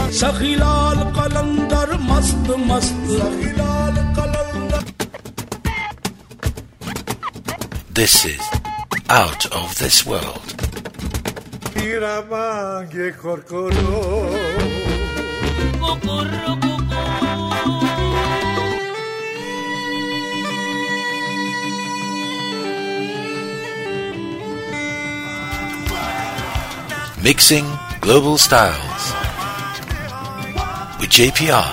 सखीलाल कलंदर मस्त मस्त सखीलाल कलंदर. This is Out of This World. Mixing global styles with JPR.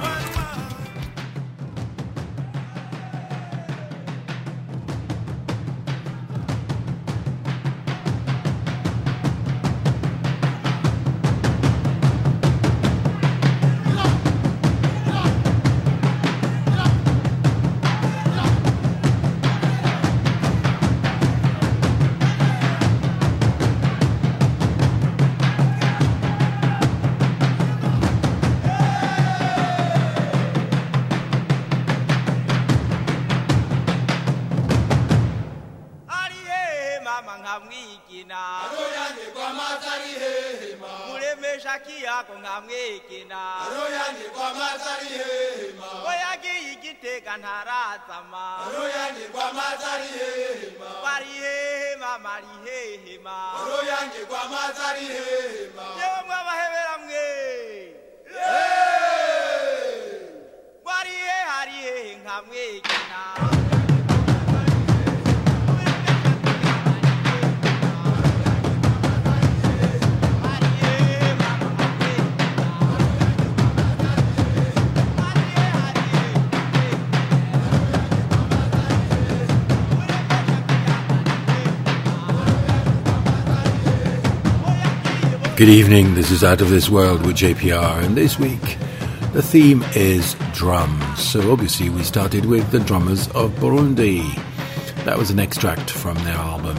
Good evening, this is Out of This World with JPR, and this week the theme is drums. So obviously we started with the drummers of Burundi. That was an extract from their album.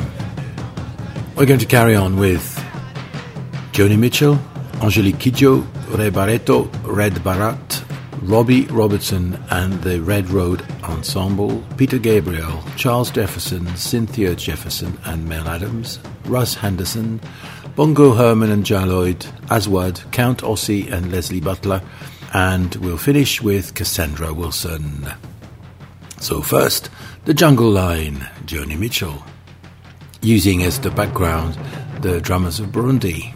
We're going to carry on with Joni Mitchell, Angelique Kidjo, Ray Barretto, Red Bharat, Robbie Robertson and the Red Road Ensemble, Peter Gabriel, Charles Jefferson, Cynthia Jefferson and Mel Adams, Russ Henderson, Bongo Herman and Jaloid, Aswad, Count Ossie and Leslie Butler, and we'll finish with Cassandra Wilson. So first, the Jungle Line, Joni Mitchell, using as the background the drummers of Burundi.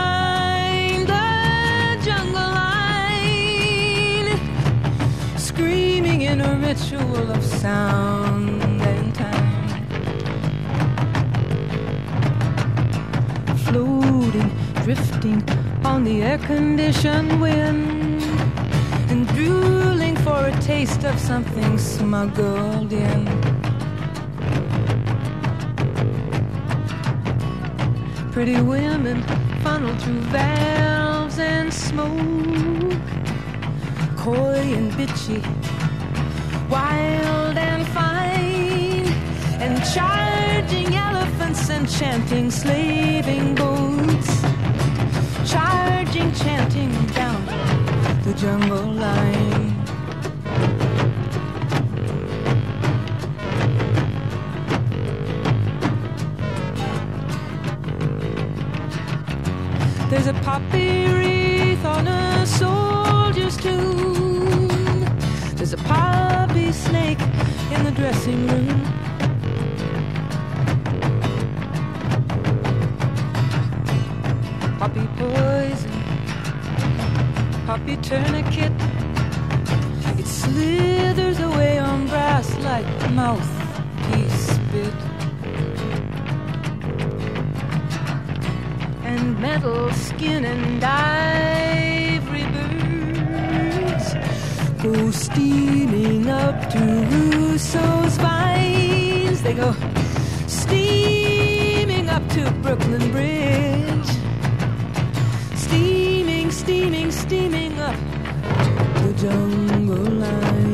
Scream a ritual of sound and time, floating, drifting on the air-conditioned wind, and drooling for a taste of something smuggled in. Pretty women funneled through valves and smoke, coy and bitchy, wild and fine, and charging elephants and chanting slaving boats, charging, chanting down the jungle line. There's a poppy wreath on a soldier's tomb. There's a poppy snake in the dressing room. Poppy poison, poppy tourniquet. It slithers away on brass like mouthpiece spit. And metal skin and ivory birds go steaming up to Rousseau's vines. They go steaming up to Brooklyn Bridge, steaming, steaming, steaming up the jungle line.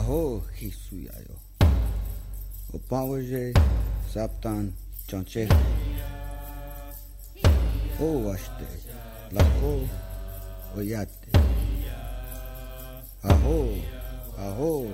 Aho hisuyayo. Opawaje saptan chanche. O washte. Lako oyate. Aho, aho.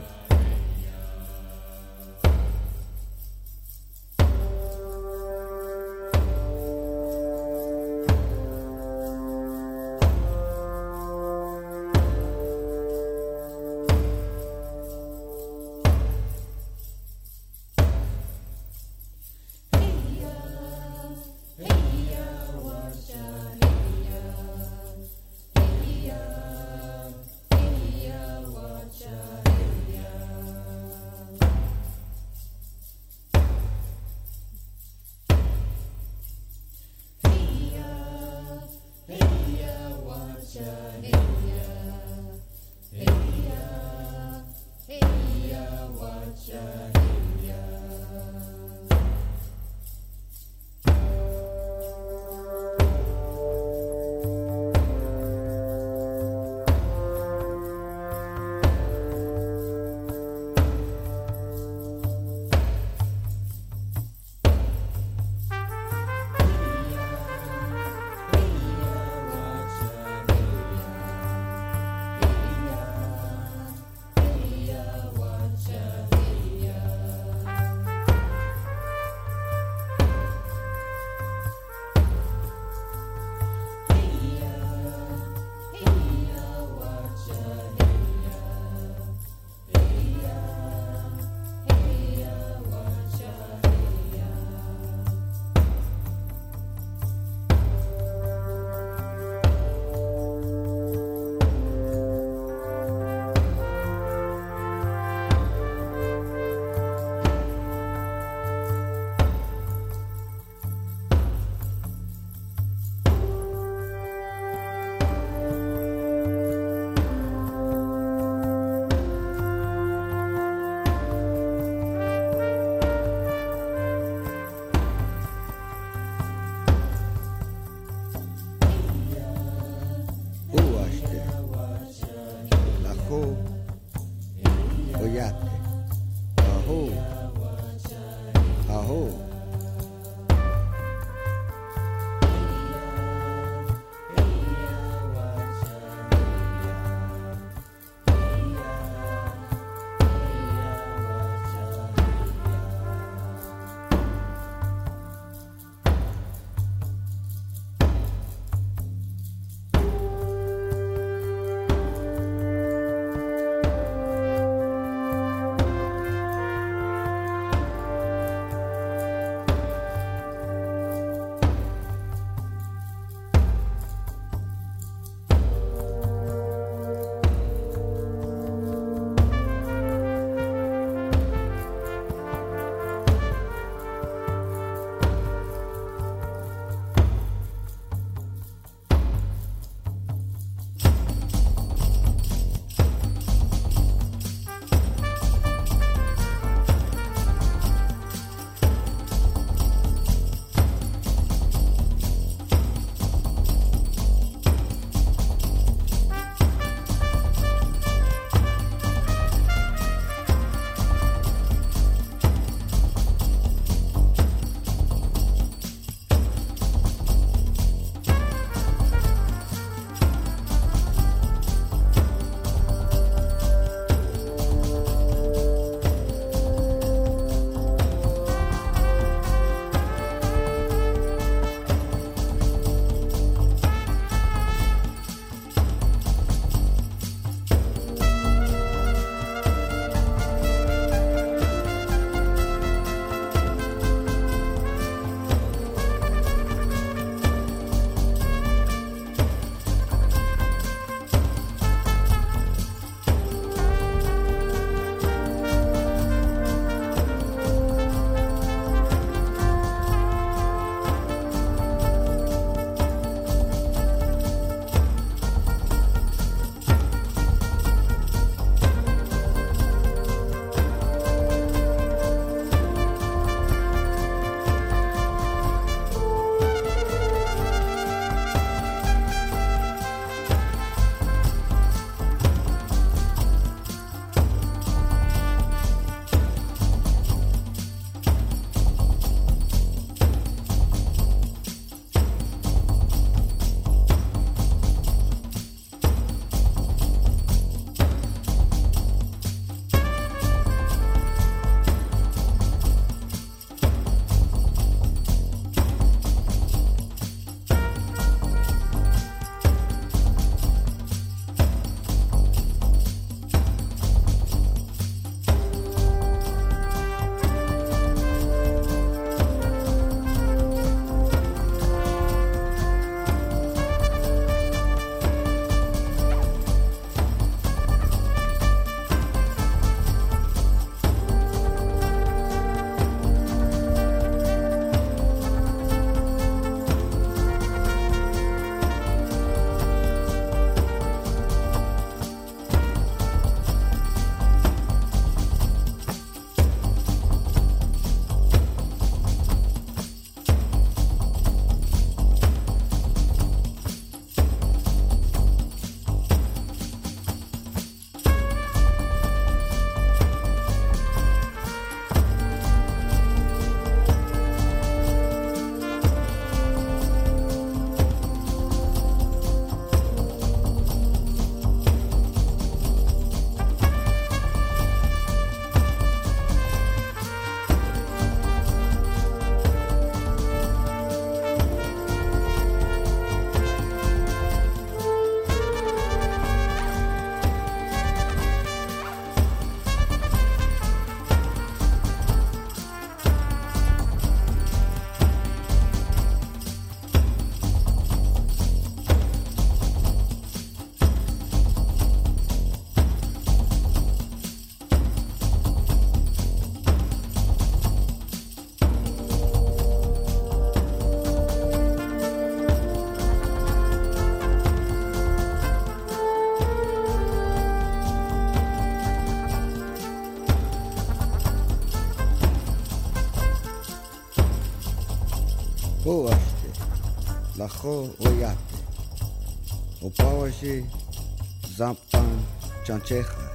Aho ashte, lacho oyate. Opawashi, Zaptan Chanchecha.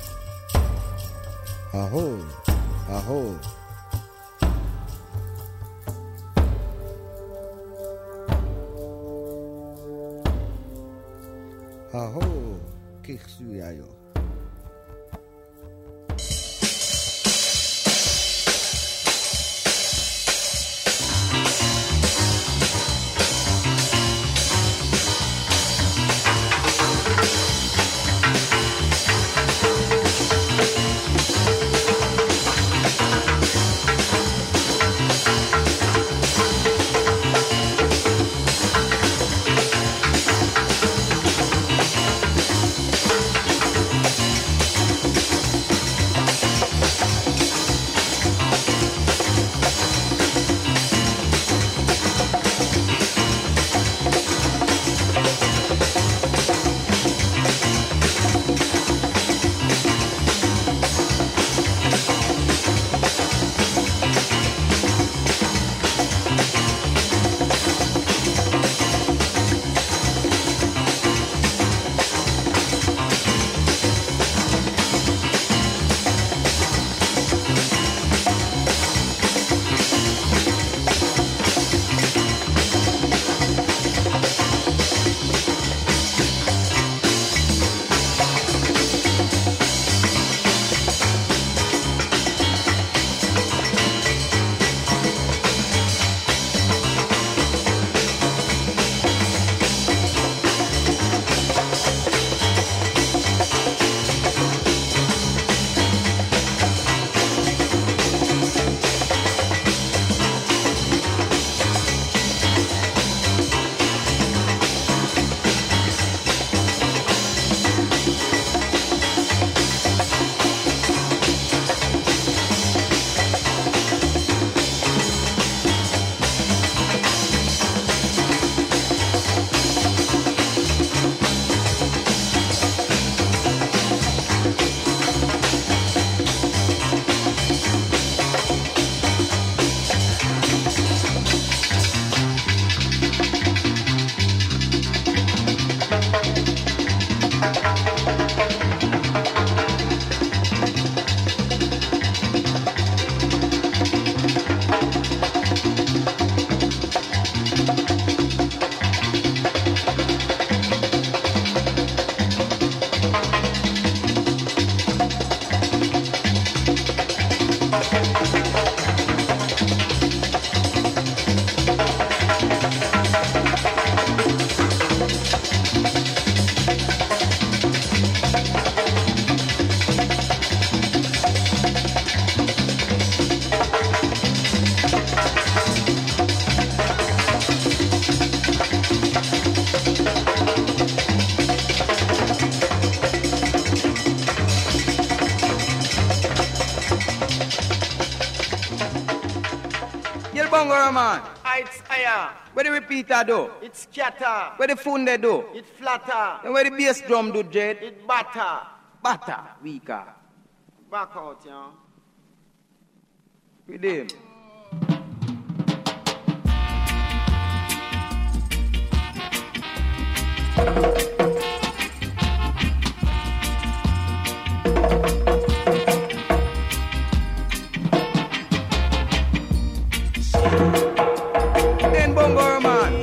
Aho, aho. Aho, Kiksuyayo. Bongo man. It's higher. Where the repeater do? It's scatter. Where the funde do? It's flatter. And where the bass drum do, Jed? It batter. Batter, weaker. Back out, yeah. With him. Then Bongo man.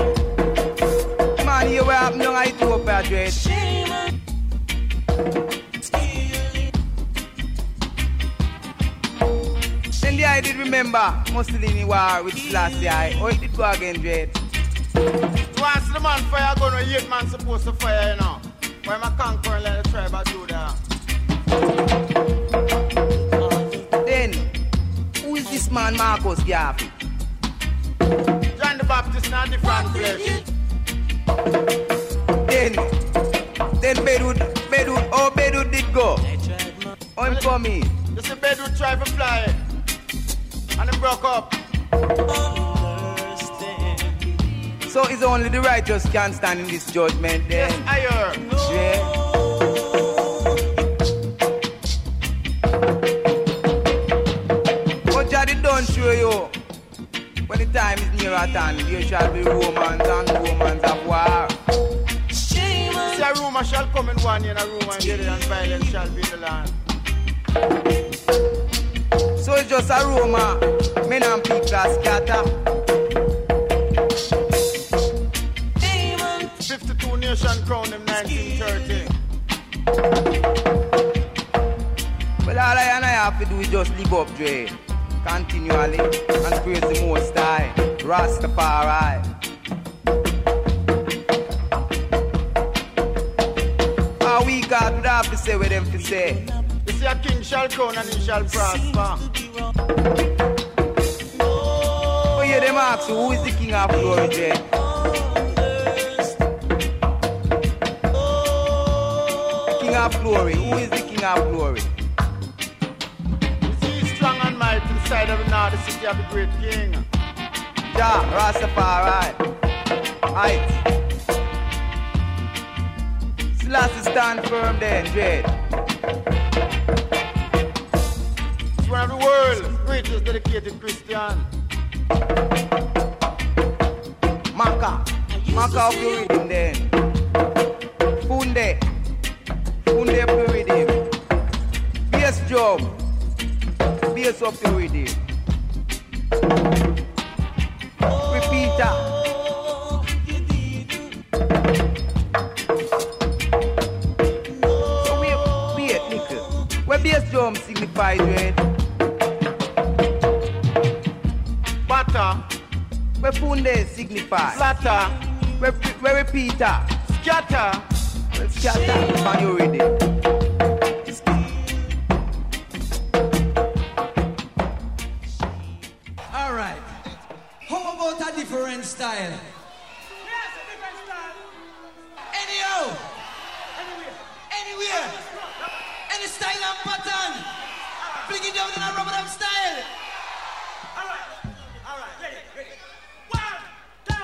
Man, you were up young I do up at Jed. I did remember Mussolini war with Selassie. Oh, it did go again, Jed. Once the man fire gun, a 8 man supposed to fire, you know. Why am I conquering let the tribe do that? Then, who is this man Marcus Garvey? John the Baptist in a different place. Then Bedwood, oh Bedwood did go. Oh, him coming. This is Bedwood try to fly. And it broke up. So it's only the righteous can stand in this judgment then. Yes, I heard. Yeah. But Jody don't show you when the time is near pattern, there shall be romance and rumors of war. See, a rumor shall come in one year, and a rumor in the other, and violence shall be in the land. So it's just a rumor, men and people are scatter. 52 nation crown in 1930. Well, all I and I have to do is just live up, Dre, continually, and praise the Most High, Rastafari. How we got would have to say what them to say. You see, a king shall crown and he shall prosper. Oh, yeah, them ask you, who is the king of glory, Dre? King of glory, who is the king of glory? Strong and mighty inside of the north, the city of the great king. Jah, Rastafari. Aight. Selassie stand firm then, Dread. It's one of the world's greatest dedicated Christian. Maka of the rhythm then. Funde of the rhythm. Bass drum. Bass up the rhythm. Repeater. So wait, nickel. Where bass drum signifies, Red? Butter. Where Funde signifies? Flatter. Where repeater? Scatter. Where scatter on your rhythm. Different style. Yes, a different style. Anyhow. Anywhere. Any style and pattern. Flick it down in a rubber dub style. All right, ready. 1, 2,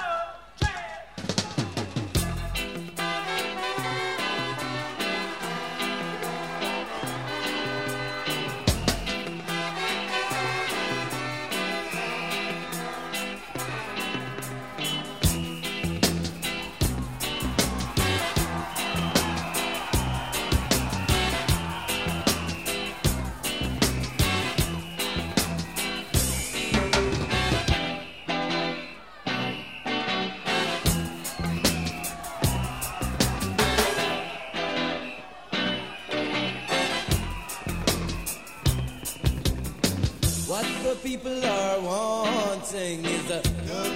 What the people are wanting is a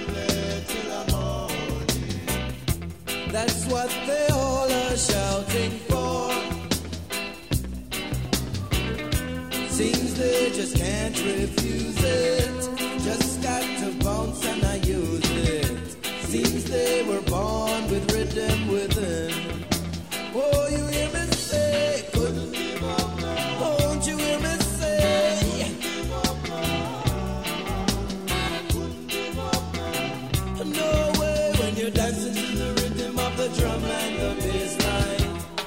that's what they all are shouting for. Seems they just can't refuse it. Just got to bounce and I use it. Seems they were born with rhythm within. Oh, you hear me say, couldn't give up now. Won't you hear me say? No way when you're dancing to the rhythm of the drum and the bass line.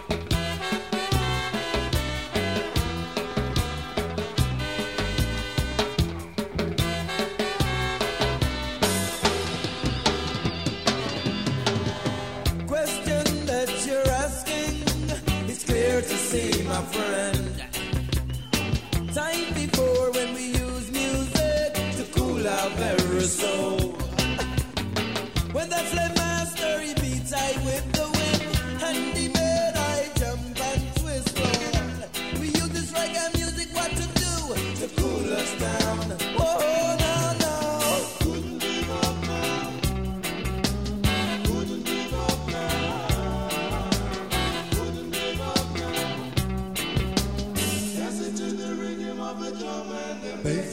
Question that you're asking is clear to see, my friend. Time before when we use music to cool our very soul. When the flame master he beats I with the wind, and he made I jump and twist on. We use this reggae music what to do to cool us down. Oh no. Couldn't give up now. Couldn't give up now. Couldn't give up now. Dancing to the rhythm of the drum and the bass.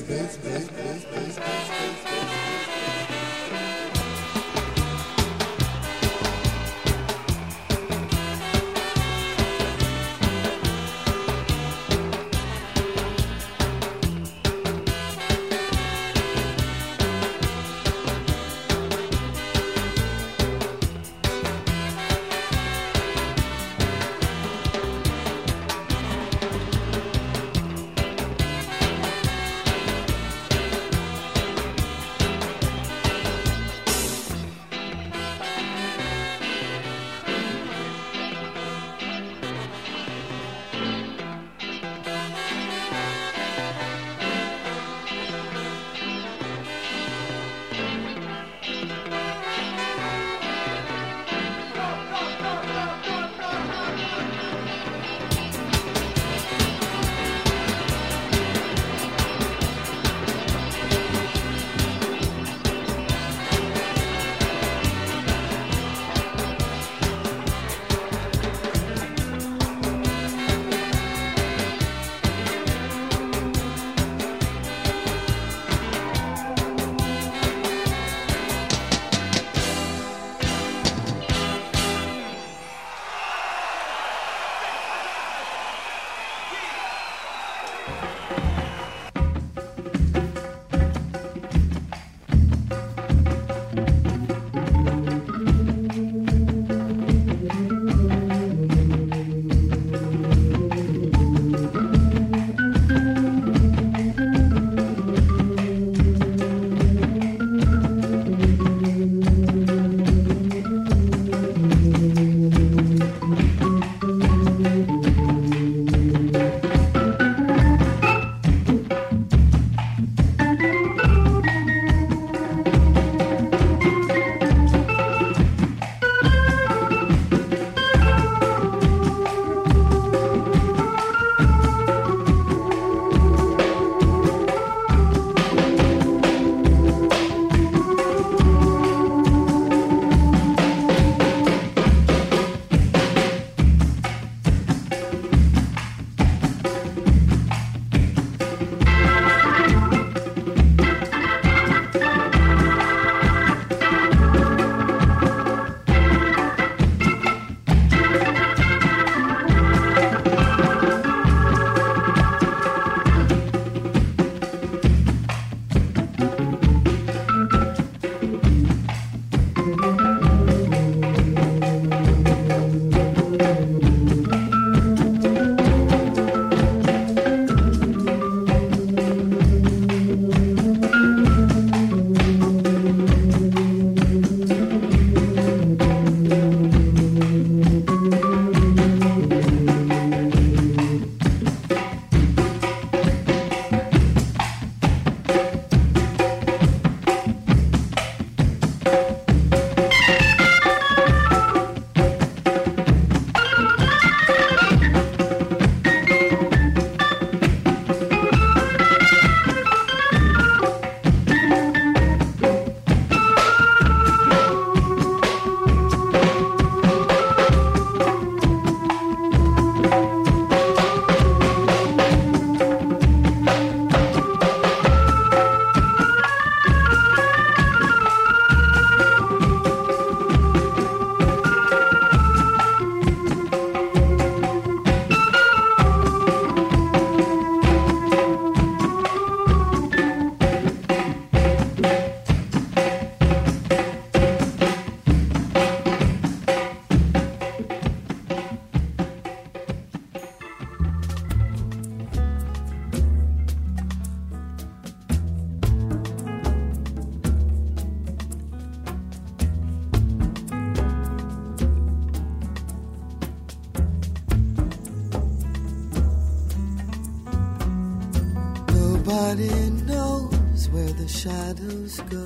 Nobody knows where the shadows go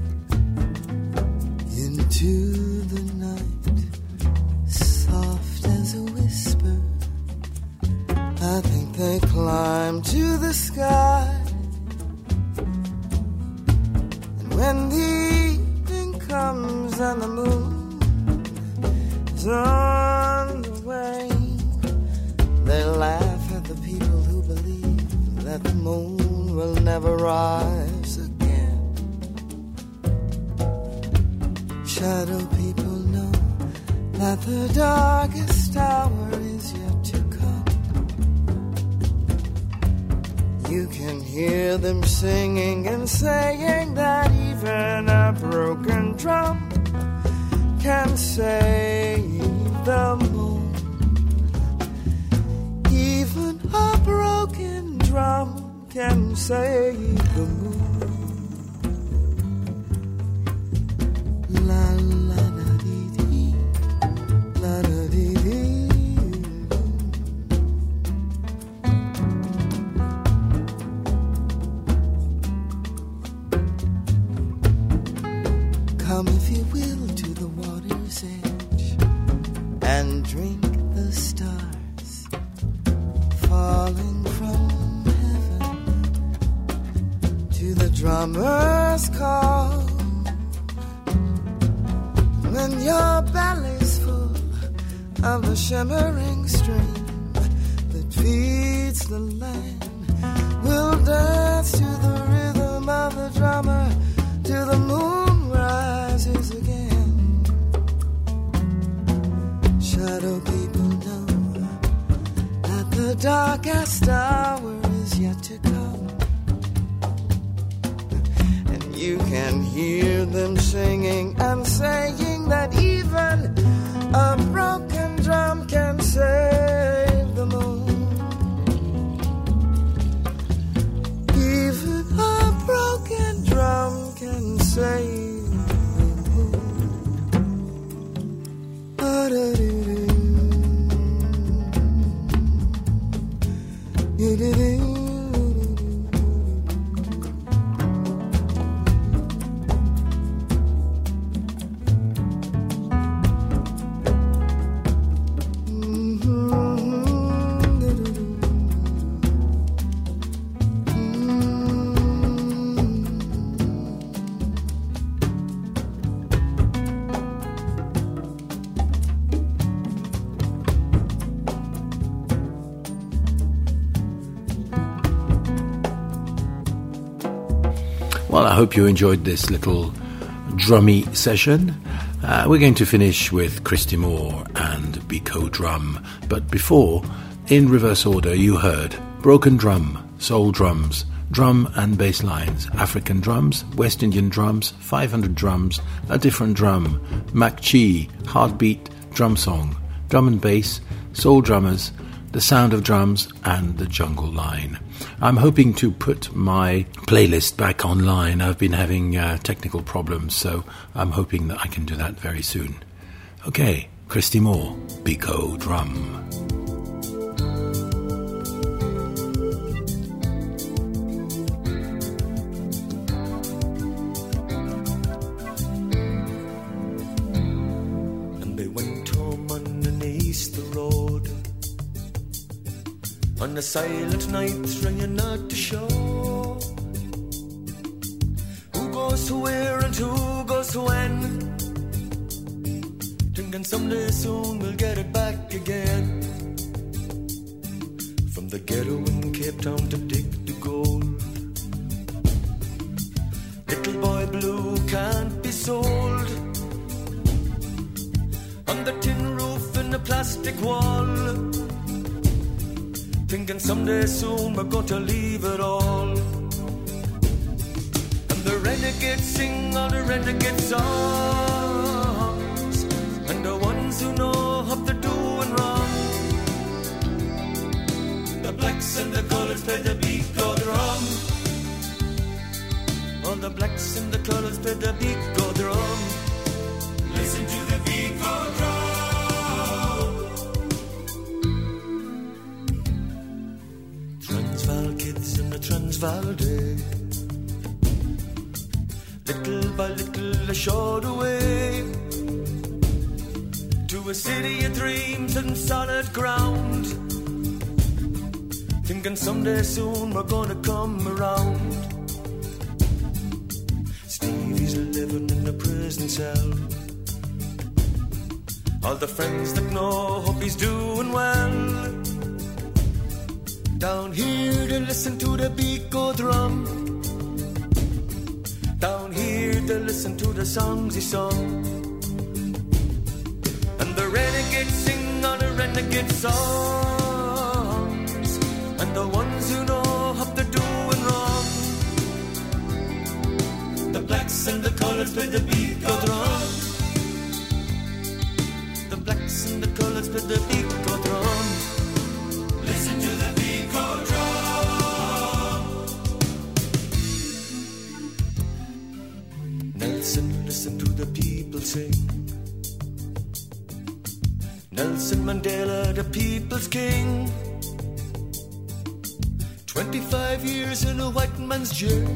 into the night, soft as a whisper. I think they climb to the sky, and when the evening comes and the moon is on the way, they laugh at the people who believe that the moon will never rise again. Shadow people know that the darkest hour is yet to come. You can hear them singing and saying that even a broken drum can save the moon. Even a broken drum can save the moon. La la da dee dee, la da dee dee. Come if you will to the water's edge and drink the stars falling from the drummer's call. When your belly's full of the shimmering stream that feeds the land, we'll dance to the rhythm of the drummer till the moon rises again. Shadow people know that the darkest hour is yet to hear them singing and saying that even a broken drum can save the moon. Even a broken drum can save the moon. Well, I hope you enjoyed this little drummy session. We're going to finish with Christy Moore and Biko Drum. But before, in reverse order, you heard broken drum, soul drums, drum and bass lines, African drums, West Indian drums, 500 drums, a different drum, Makchi, heartbeat, drum song, drum and bass, soul drummers, the sound of drums and the jungle line. I'm hoping to put my playlist back online. I've been having technical problems, so I'm hoping that I can do that very soon. Okay, Christy Moore, Biko Drum. On a silent night, trying not to show who goes where and who goes when. Thinking someday soon we'll get it back again. From the ghetto in Cape Town to dig the gold. Little boy blue can't be sold. On the tin roof in the plastic wall. Thinking someday soon we're going to leave it all. And the renegades sing all the renegade songs. And the ones who know what they're doing wrong. The blacks and the colours play the Biko drum. All the blacks and the colours play the Biko drum. Listen to the Biko drum. Transvaal kids in the Transvaal day. Little by little they showed away to a city of dreams and solid ground. Thinking someday soon we're gonna come around. Stevie's living in a prison cell. All the friends that know hope he's doing well. Down here to listen to the Biko drum. Down here to listen to the songs he sung. And the renegades sing all the renegade songs. And the ones who know what they're doing wrong. The blacks and the colours play the Biko drum. The blacks and the colours play the Biko drum. Listen to the Biko drum. Nelson, listen to the people sing. Nelson Mandela, the people's king. 25 years in a white man's jail.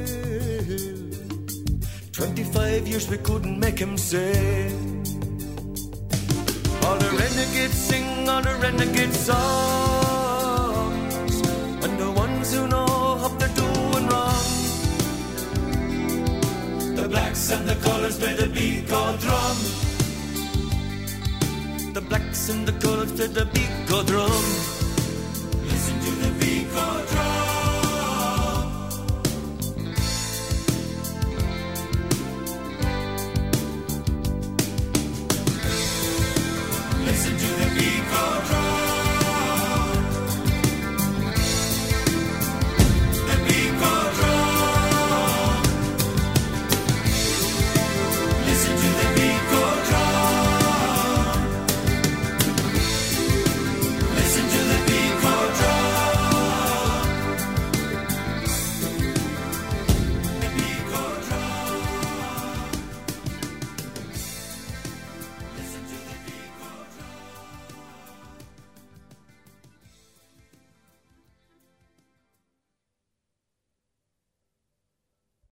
25 years we couldn't make him say. All the renegades sing all the renegade songs. And the ones who know what they're doing wrong. The blacks and the colours play the Biko drum. The blacks and the colours play the Biko drum.